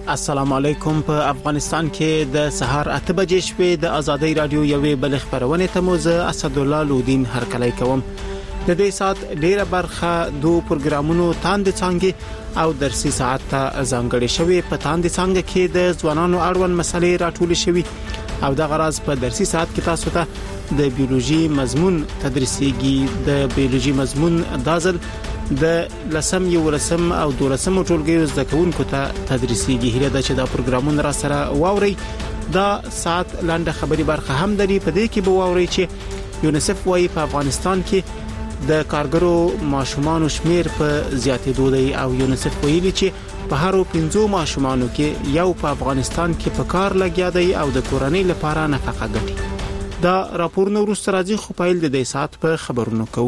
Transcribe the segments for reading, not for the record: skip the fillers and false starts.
السلام علیکم. په افغانستان کې د سهار 8 بجې شپې د ازادۍ رادیو یوې بل خبرونه ته موزه اسد الله لودین هرکلی کوم. د دې سات ډیره برخه دوه پروګرامونو تاند څنګه او درسي ساعت ته ځانګړې شوی. په تاند څنګه کې د ځوانانو اړوند مسلې راټول شوی او د غراض په درسي ساعت کې تاسو ته د بیولوژي مضمون تدریسيږي. د بیولوژي مضمون دازل د لسم یو لسم او دولسم ټولګیو زده کوونکو ته تدریسيږي. هله دا چې دا پروګرامونه را سره واوري. دا ساعت لاندې خبري برخه هم دري په دې کې به واوري چې یونیسف وايي په افغانستان کې د کارګرو ماشومانو شمیر په زیاتېدو دی او یونیسف ویلي چې په هر 5 ماشومانو کې یو په افغانستان کې په کار لګیا دی او د کورنۍ لپاره نفقه ګټي. دا راپورونه وروسته راځي خو پایل د دې ساعت په خبرونو کوو.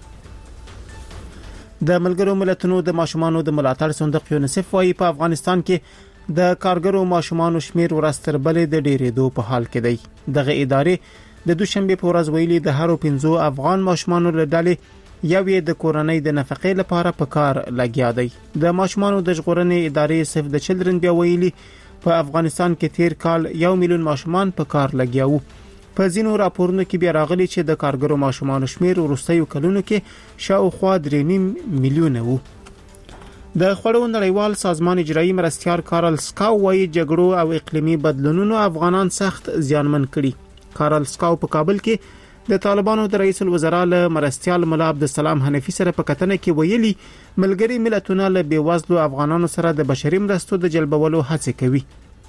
د ملګرو ملتونو د ماشومانو د ملاتړ صندوق یونیسف وايي په افغانستان کې د کارګرو ماشومانو شمیر ورستر بلې د ډېرېدو په حال کې دی. دغه ادارې د دوشنبه په ورځ ویلي د هر 5 افغان ماشومانو له ډلې یو د کورنۍ د نفقې لپاره په کار لګیا دی. د ماشومانو د ژغورنې ادارې سیف د چلډرن بیا ویلي په افغانستان کې تیر کال 1 میلیون ماشومان په کار لګیا وو. په ځینو راپورونو کې بیا راغلي چې د کارګرو ماشومانو شمیر وروستیو کلونو کې شاوخوا 3.5 میلیونه وو. د خړو نړیوال سازمان اجرایی مرستیال کارل سکاو وايي جګړو او اقلیمي بدلونونو افغانان سخت زیانمن کړي. کارل سکاو په کابل کې د طالبانو د رئیس الوزرا له مرستیال مولا عبدالسلام حنفي سره په کتنه کې ویلي ملګری ملتونه له بیوزلو افغانانو سره د بشري مرستو د جلبولو هڅه کوي.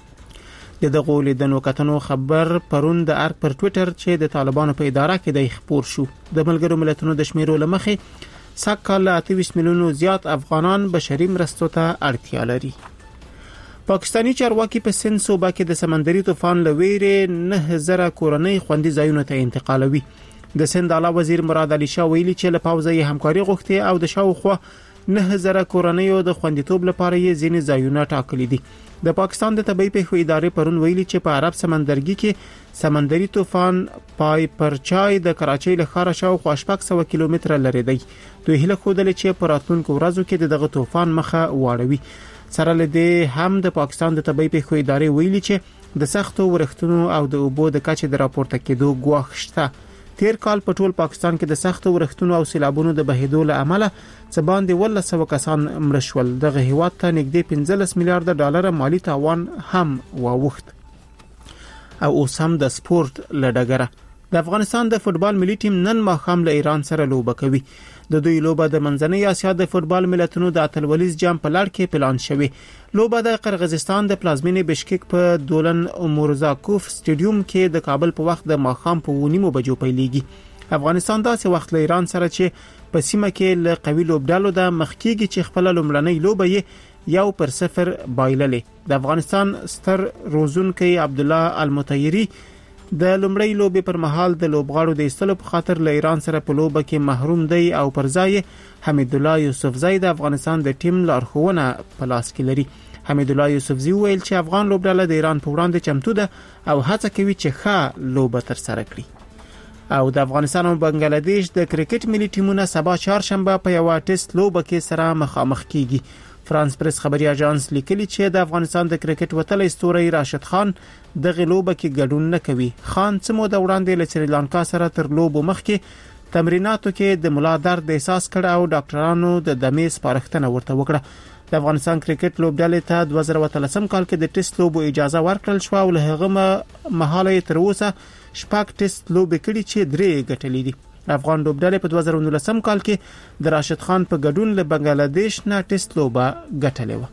دغه لیدنو کتنو خبر پرون د ارګ پر ټوئیټر چې د طالبانو په اداره کې د خبر شو. د ملګرو ملتونو د شمیرو لمخې سکهال 28 میلیونو زیات افغانان بشري مرستو ته اړتیا لري. پاکستانی چارواکي په سند صوبه کې د سمندري طوفان لویره 9000 کورنۍ خوندي ځایونو ته انتقالوي. د سند اعلی وزیر مراد علي شاه ویلي چې له پوځي همکاري غوښتي او د شاوخوا 9000 کورنۍ د خوندیتوب لپاره یې ځینې ځایونه ټاکلي دي. د پاکستان د طبي پیښو ادارې پرون ویلي چې په عرب سمندرګي کې سمندري طوفان پای پرچای د کراچۍ له ښار شاوخوا 600 کیلومتره لري دی. دوی هله خودل چې په راتلونکو ورځو کې دغه طوفان مخه واړوي. سره لدې هم د پاکستان د طبي پیښو ادارې ویلي چې د سختو ورښتونو او د اوبو د کچې د راپورته کېدو ګواښ شته. تیر کال په ټول پاکستان کې د سختو ورښتونو او سیلابونو د بهیدو له امله څه باندې 100 کسان مړ شول. دغه هیواد ته نږدې 15 میلیارډ ډالر مالی تاوان هم واوښت. او اوس هم د سپورت لډګره د افغانستان د فوتبال ملي ټیم نن ماښام له ایران سره لوبه کوي. د دوی لوبه د منځنۍ اسیا د فوتبال ملتونو د اتلولیز جام په لړ کې پلان شوی. لوبه د قرغیزستان د پلازمینې بشکک په دولن مورزاکوف سټیډیوم کې د کابل په وخت د ماښام په 9 بجو پیلېږي. افغانستان داسې وخت له ایران سره چې په سیمه کې له قوي لوبډالو د مخکېږي چې خپل لومړنۍ لوبه یې 1-0 بایللې. د افغانستان ستر روزونکي عبد الله المطیری د لومړی لوبې پر مهال د لوبغاړو د ایستلو په خاطر له ایران سره په لوبه کې محروم دی او پر ځای حمید الله یوسفزی د افغانستان د ټیم لارښوونه په لاس کې لري. حمید الله یوسفزی ویل چې افغان لوبډله د ایران په وړاندې چمتو ده او هڅه کوي چې ښه لوبه تر سره کړي. او د افغانستان او بنگلاديش د کرکټ ملي ټیمونه سبا چهارشنبه په یو ټیسټ لوبه کې سره مخامخ کیږي. فرانس پریس خبري اژانس لیکلي چې د افغانستان د کرکټ وتلې ستوري راشد خان د غلوبه کې ګډون نه کوي. خان څه موده وړاندې له سریلانکا سره تر لوبو مخکې تمریناتو کې د ملا درد احساس کړ او ډاکټرانو د دمې سپارښتنه ورته وکړه. د افغانستان کرکټ لوبډلې ته 2013 کال کې د ټیسټ لوبو اجازه ورکړل شو او له هغه مهاله تر اوسه شپږ ټیسټ لوبې کړي چې 3 ګټلې دي. افغان لوبډلې په 2019 کال کې د راشد خان په ګډون له بنگلاديش نه ټیسټ لوبه ګټلې و.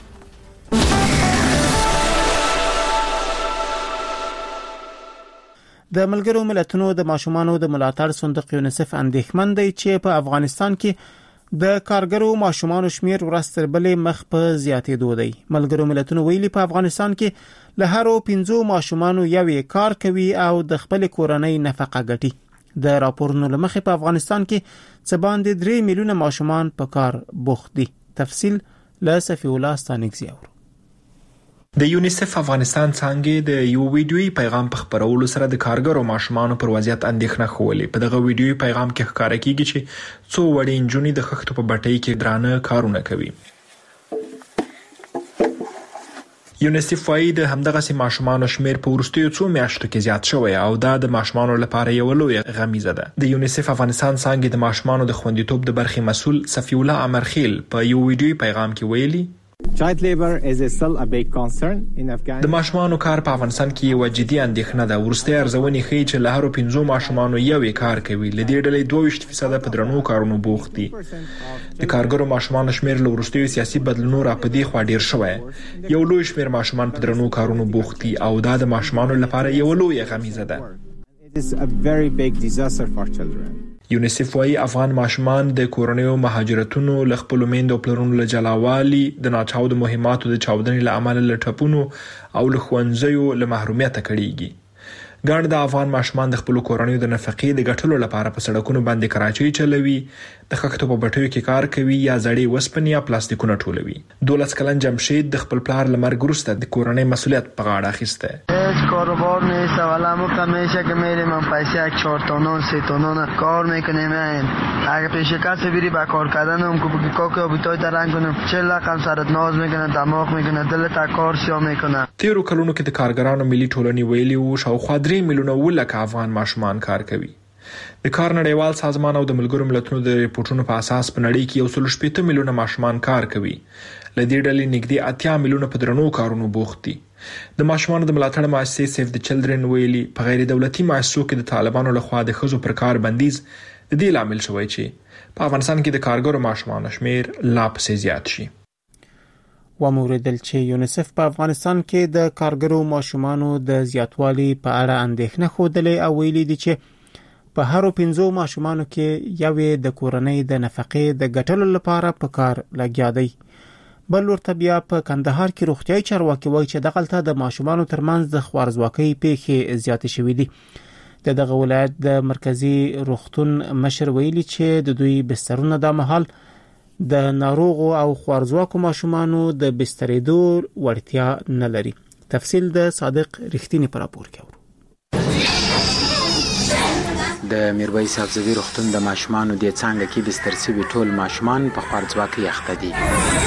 د ملګرو ملتونو د ماشومانو د ملاتړ صندوق یونیسف اندېښمن دی چې په افغانستان کې د کارګرو ماشومانو شمیر ورستر بلې مخ په زیاتېدو دی. ملګرو ملتونو ویلي په افغانستان کې له هر 5 ماشومانو یو کار کوي او د خپل کورنۍ نفقه ګټي. د راپورونو لمخې په افغانستان کې څه باندې 3 میلیونه ماشومان په کار بوخت دي. تفصیل له صفی الله ستانکزی اورو. د یونیسف افغانستان څنګه د یو ویډیوي پیغام په خبرولو سره د کارګرو ماشومانو پر وضعیت اندېښنه خولې. په دغه ویډیوي پیغام کې ښکاره کیږي چې څو وړې نجونې د خښتو په بټۍ کې درانه کارونه کوي. یونیسف وايي د همدغه سي ماشومان شمیر په وروستیو 2 میاشتو کې زیات شوی او دا د ماشومان لپاره یو لوی غمیزه ده. د یونیسف افغانستان څنګه د ماشومان د خوندیتوب د برخې مسؤل صفی الله امرخیل په یو ویډیوي پیغام کې ویلي Child labor is still a big concern in Afghanistan. د ماشومانو کار په افغانستان کې یو جدي اندېښنه ده. ورسته ارزونې ښیي چې له هر 5 ماشومانو یو کار کوي. ل دې ډلې 22% په درنو کارونو بوخت دي. د کارګرو ماشومانو شمیر له ورستیو سیاسي بدلونونو را پدې خوا ډیر شوی. یو لوی شمیر ماشومان په درنو کارونو بوخت دي او دا د ماشومانو لپاره یو لوی غمیزه ده. It is a very big disaster for children. یونیسف وايي افغان ماشومان د کورنیو مهاجرتونو ل خپل میندو پلرونو له جلاوالي د ناچاودو مهماتو د چاودنې له امله له ټپونو او له خوندزیو له محرومیت کړيږي. ګڼ د افغان ماشومان د خپل کورنیو د نفقې د ګټلو لپاره په سړکونو باندې کراچۍ چلوي، د خښتو په بټیو کې کار کوي یا زړې وسپنې یا پلاستیکونه ټولوي. 12 کلن جمشید د خپل پلار لمرګ وروسته د کورنۍ مسؤلیت په غاړه اخیسته. کاروبار نیست و علامو همیشه که میریم من پیسه 4 تونن 3 تونن کار میکنیم. اگه پیش کسی بری با کار کردن هم که بگی کاکو بیتای ترنگ کنم 40 لقم سرت ناز میکنه، دماغ میکنه، دلت کار سیا میکنه. تیرو کلونو کې د کارګرانو ملي ټولنې ویلي وو شاوخوا 3 میلیونه ولک افغان ماشومان کار کوي. د کار نړیوال سازمان او د ملګرو ملتونو د ریپورتونو په اساس په نړۍ کې 1.8 میلیونه ماشومان کار کوي. لدې ډلې نږدې 8 میلیونه په درنو کارونو بوخت دي. د ماشومانو د ملاتړ مؤسسې سیف د چلډرن ویلي په غیر دولتي مؤسسو کې د طالبانو لخوا د ښځو پر کار بندیز د دې لامل شوی چې په افغانستان کې د کارګرو ماشومانو شمیر لا پسې زیات شي. وموردل چې یونیسف په افغانستان کې د کارګرو ماشومانو د زیاتوالي په اړه اندېښنه خوده او ویلي دي چې په هر 5 ماشومانو کې یو د کورنۍ د نفقې د ګټلو لپاره په کار لګیا دی. بل ورته بیا په کندهار کې روغتیايي چارواکي وایي چې دغلته د ماشومانو ترمنځ د خوارزواکۍ پیښې زیاتې شوې دي. دغه ولایت د مرکزی روغتون مشر ویلي چې د دوی بسترونه د مهال د ناروغو او خوارزواکو ماشومانو د بسترېدو وړتیا نه لري. تفصیل د صادق رښتینی پر راپور کې اورو. د میرویس افزوی روغتون د ماشومانو د څنګه کې بستر شوي ټول ماشومان په خوارزواکۍ اخته دي.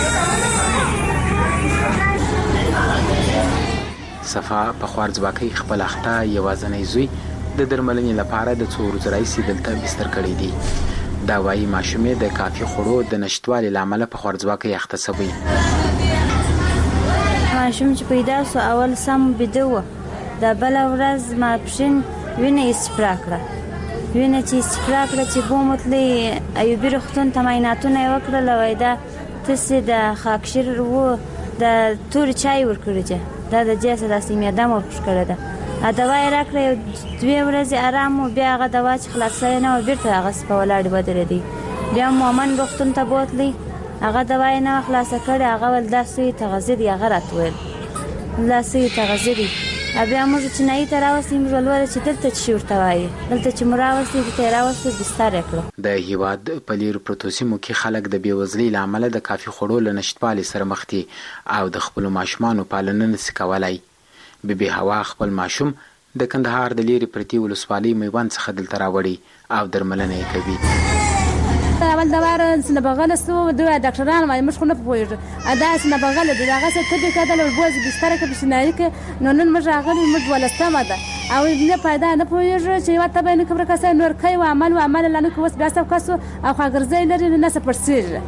صفا په خوارزواکۍ خپل اخته یوازنی زوی د درملنې لپاره د 2 ورځې راهیسې دلته بستر کړی دی. دا وايي ماشومې د کافي خوړو د نشټوالي لامل په خوارزواکۍ اخته شوی. ماشوم چې پیدا سو اول سم بده د بل ورځ ماپښین وینې اسپرا کړه. وینې چې اسپرا کړه چې بومتلې ایوبي روغتون ته معایناتونه وکړل وای دا تاسو د خاکشیر وو د تور چای ورکړی دا د جسد اسیمه دم ورکړه ده. دوا یې راکړه 2 ورځې آرام او بیا هغه دوا چې خلاصه نه و بیرته هغه په ولاړ بدل دی. بیا مومن روغتون ته بوتلی هغه دوا یې نه خلاصه کړه هغه ول داسې تغذیه دی هغه راتول داسې تغذیه بیا موږ چې نه یې تراوسیم ولور چې دلته چې ورته وایي دلته چې مراوسي د تراوسي بستر کړو. د هیواد په لیر پروتوسیمو کې خلک د بیوزلۍ لامل د کافي خوړو له نشټوالي سره مخ دي او د خپل ماشومانو پالنه نشي کولای. بيبي هوا خپل ماشوم د کندهار د لیر پرتی ولسوالۍ میوند څخه دلته راوړي او درملنه یې کوي. اول دوار سن بغل سو دو ډاکټران ما مش خو نه پوهیږي ادا سن بغل د هغه څه ته کېدل او بوز بستر کې بشنای کې نو نن مش راغلی مد ولستمه ده او نه پیدا نه پوهیږي چې وته به نه کبر کسه نور کوي او عمل لنه کوس بیا څه کسو او خاګرځي لري نه څه پرسیږي.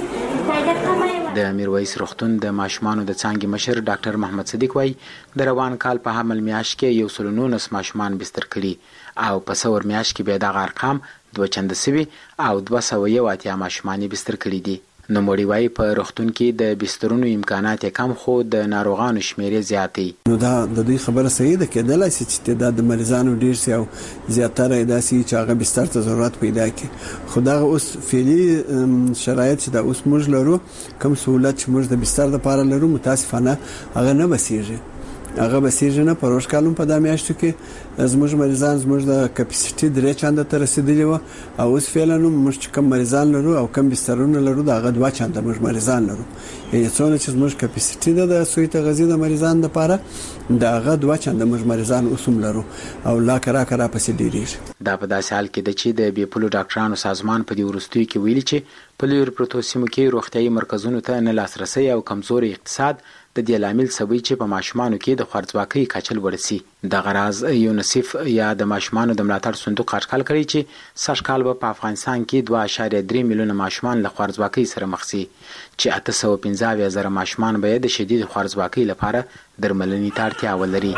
د میرویس روغتون د ماشومانو د څنګه مشر ډاکټر محمد صدیق وای د روان کال په حمل میاش کې 119 ماشومان بستر کړي او په څور میاش کې به د ارقام 2 چنده سوي او 201 ماشومان بستر کړي دي. نو مړی وای په روغتون کې د بسترونو امکانات کم خو د ناروغانو شمیرې زیاتې. نو دا د دوی خبره صحیح ده کېدلای شي چې تعداد مریضانو ډیر شي او زیاتره داسي چې هغه بستر ته ضرورت پیدا کړي. خو دا اوس فعلی شرایط چې دا اوس موږ لرو کوم سہولت چې موږ د بستر لپاره لرو متاسفانه هغه نه بسیږي. هغه بسیږي نه پروش کالم په د میاشتو کې زموږ مریضان زموږ د کپاسټي 3 چنده تر رسیدلی و او اوس فعلا موږ کم مریضان لرو او کم بسترونه لرو دا هغه 2 چنده موږ مریضان لرو. یعنی څونه چې زموږ کپاسټي د سوی تغذیه د مریضان لپاره دا هغه 2 چنده موږ مریضان اوسم لرو او لا کرا پسې ډیریږي. دا په داسې حال کې د چې د بیپولو ډاکټرانو سازمان په دې ورستوي کې ویلي چې په لیر پروتوسیمو کې روغتيایي مرکزونو ته نه لاسرسي او کمزوري اقتصاد د دې لامل سوي چې په ماشومانو کې د خوارځواکۍ کچل ورسي. د غراز یونیسف یا د ماشومانو د ملاتړ صندوق اټکل کړی چې سږکال په افغانستان کې 2.3 میلیونه ماشومان له خوارځواکۍ سره مخ شي چې 815,000 ماشومان به د شدید خوارځواکۍ لپاره درملنې ته اړتیا ولري.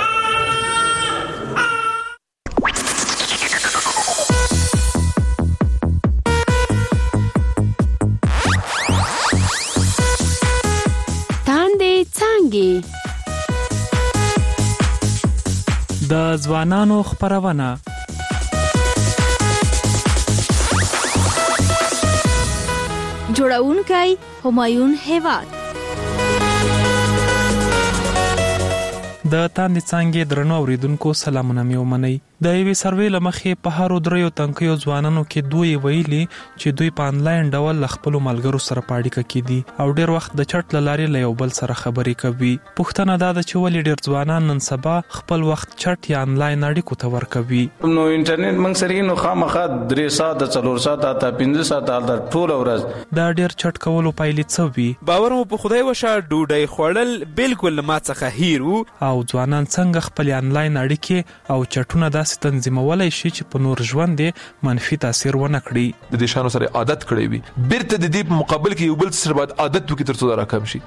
د ځوانانو خبرونه جوړونکی همایون هیواد. د تاندې څانګې درنو اوریدونکو سلامونه مې ومنئ. د یوې سروې له مخې په هرو دریو تنکیو ځوانانو کې دوی ویلي چې دوی په انلاین ډول له خپلو ملګرو سره په اړیکه کې دي او ډېر وخت د چټ له لارې له یو بل سره خبرې کوي. پوښتنه دا ده چې ولې ډېر ځوانان نن سبا خپل وخت چټ یا انلاین اړیکو ته ورکوي. نو انټرنیټ موږ سره نو خامخا 3 ساعت 4 ساعت تا 15 ساعت د ټول ورځ دا ډېر چټ کولو پایلې څه وي؟ باور مو په خدای وشه ډوډۍ خوړل بالکل ما څخه هیر وو. او ځوانان څنګه خپل انلاین اړیکې او چټونه داسې تنظیمولای شي چې په نور ژوند منفي تاثیر ونه کړي. د دې شانو سره عادت کړی وي بیرته د دې په مقابل کې یو بل سره باید عادت وکړي تر څو دا راکم شي.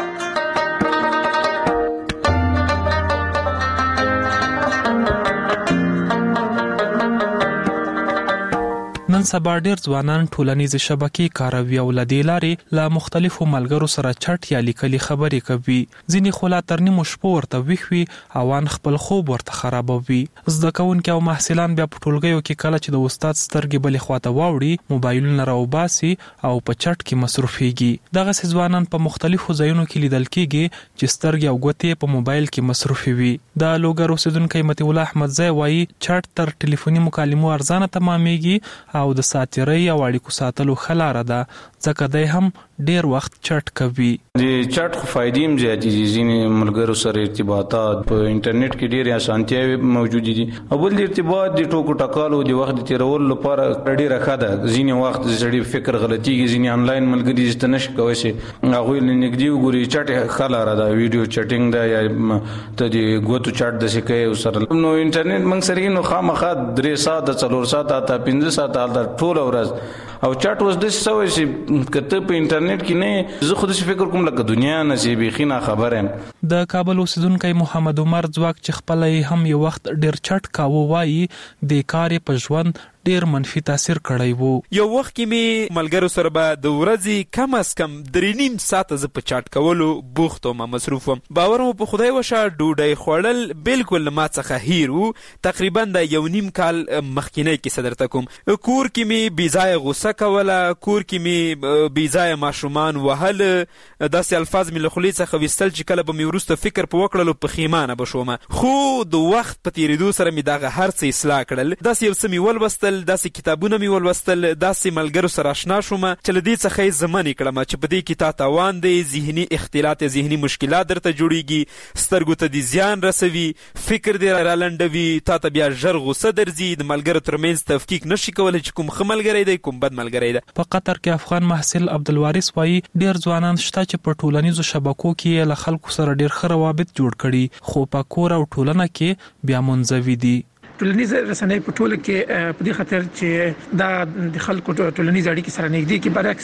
نن سبا ډېر ځوانان ټولنیزې شبکې کاروي او له دې لارې له مختلفو ملګرو سره چټ یا لیکلي خبرې کوي. ځینې خو لا تر نیمو شپو ورته ویښ وي او ان خپل خوب ورته خرابوي. زده کوونکي او محصلان بیا په ټولګیو کې کله چې د استاد سترګې بلې خواته واوړي موبایلونه راوباسي او په چټ کې مصروفېږي. دغسې ځوانان په مختلفو ځایونو کې لیدل کېږي چې سترګې او ګوتې په موبایل کې مصروفې وي. د لوګر اوسېدونکی مطیع الله احمدزی وایي چټ تر ټلیفوني مکالمو ارزانه تمامېږي او د ساتیرۍ او اړیکو ساتلو ښه لاره ده ځکه دی هم ډیر وخت چټ کوي. د چټ خو فائدې هم زیاتې دي. ځینې ملګرو سره ارتباطات په انټرنیټ کې ډېرې اسانتیاوې موجود دي. اول د ارتباط د ټوکو ټکالو د وخت تیرولو لپاره ډېره ښه ده. ځینې وخت سړي فکر غلطيږي. ځینې انلاین ملګري چې نشي کولی شي هغوی نږدې وګوري. چټ ښه لاره ده. ویډیو چټینګ ده یا ته د ګوتو چټ داسې کوې سره. نو انټرنیټ موږ سره نو خامخا 3 ساعت 4 ساعت تا 15 ساعت ټول ورځ او چټ اوس د څه وایي چې کته په انټرنیټ کې نه زه خود څه فکر کوم لکه دنیا نصیبې خینه خبره. د کابل اوسیدونکو محمد عمر ځواک چې خپل هم یو وخت ډیر چټ کاوه وایي د کار په ژوند ډیر منفي تاثیر کړی وو. یو وخت کې می ملګرو سره به د ورځې کم از کم 3.5 ساعت ز په چټ کولو بوخت او مصروف وم. باور مو په خدای وشه ډوډۍ خوړل بالکل ما څخه هیر وو. تقریبا د 1.5 کال مخکینه کې صدرته کوم کور کې می بیځای غوسه کوله. کور کې می بیځای ماشومان وهل. داسې الفاظ می له خولې څخه وستل چې کله به می ورسته فکر په وکړلو پښیمانه بشوم. خو د وخت په تیریدو سره می دغه هر څه اصلاح کړل. داسې یو څه می ولوستل داسې کتابونه می ولوستل داسې ملګرو سره آشنا شوم چې له دې څخه یې زمنې کړم چې په دې کې تا تاوان دی ذهني اختلالات ذهني مشکلات درته جوړیږي سترګو ته دې زیان رسوي فکر دې رالنډوي تا ته بیا ژر غوسه درځي د ملګرو ترمنځ تفکیک نشي کولی چې کوم ښه ملګری دی کوم بد ملګری دی. په قطر کې افغان محصل عبدالوارث وایي ډېر ځوانان شته چې په ټولنیزو شبکو کې له خلکو سره ډېر ښه روابط جوړ کړي خو په کور او ټولنه کې بیا منزوي دي. ټولنیز رسنۍ په ټوله کې په دې خاطر چې دا د خلکو ټولنیز اړیکې سره نږدې کې برعکس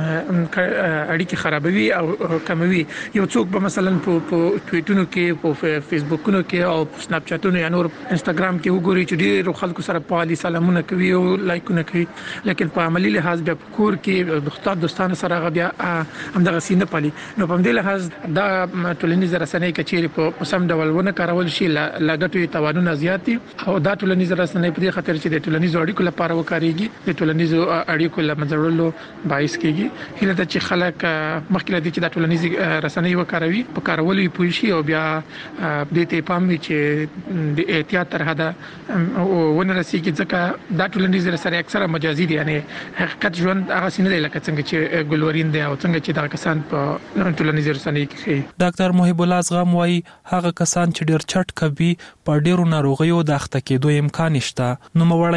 اړیکې خرابوي او کموي. یو څوک به مثلا په ټویټونو کې په فیسبوکونو کې او سناپ چاتونو یا نور انستګرام کې وګوري چې ډېر خلکو سره پالي سلامونه کوي او لایکونه کوي لیکن په عملی لحاظ بیا په کور کې دوستانو سره بیا همدغه سینه پالي. نو په دې لحاظ دا ټولنیز رسنۍ کچېرې په سم ډول ونه کارول شي لګټوي توانونه زیاتي او دا ټولنیز رسنۍ په دې خاطر چې د ټولنیزو اړیکو لپاره وکاريږي د ټولنیزو اړیکو لمنځړلو باعث کیږي. هله د چې خلک مخکې لدی چې د ټولنیز رسنۍ وکاروي په کارولو یې پوه شي او بیا د ته پام وي چې د احتیاط تر حده ونه رسیږي ځکه دا ټولنیز رسنۍ اکثره مجازي دي یعنی حقیقت ژوند هغه سینه دی لکه څنګه چې ګلورین دی او څنګه چې دا کسان په ټولنیز رسنۍ کې. ډاکټر محب الله زغم وایي هغه کسان چې ډېر چټ کوي په ډېرو ناروغیو د اخته کېدو امکان شته. نو